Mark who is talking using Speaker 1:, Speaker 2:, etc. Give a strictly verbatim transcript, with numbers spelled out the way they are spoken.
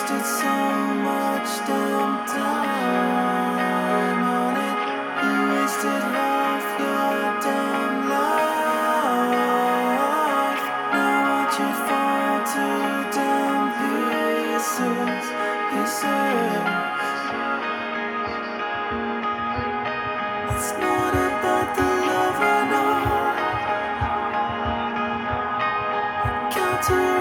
Speaker 1: wasted so much damn time on it. You wasted half your damn life. Now watch it fall to damn pieces, pieces. It's not about the love I know. Count to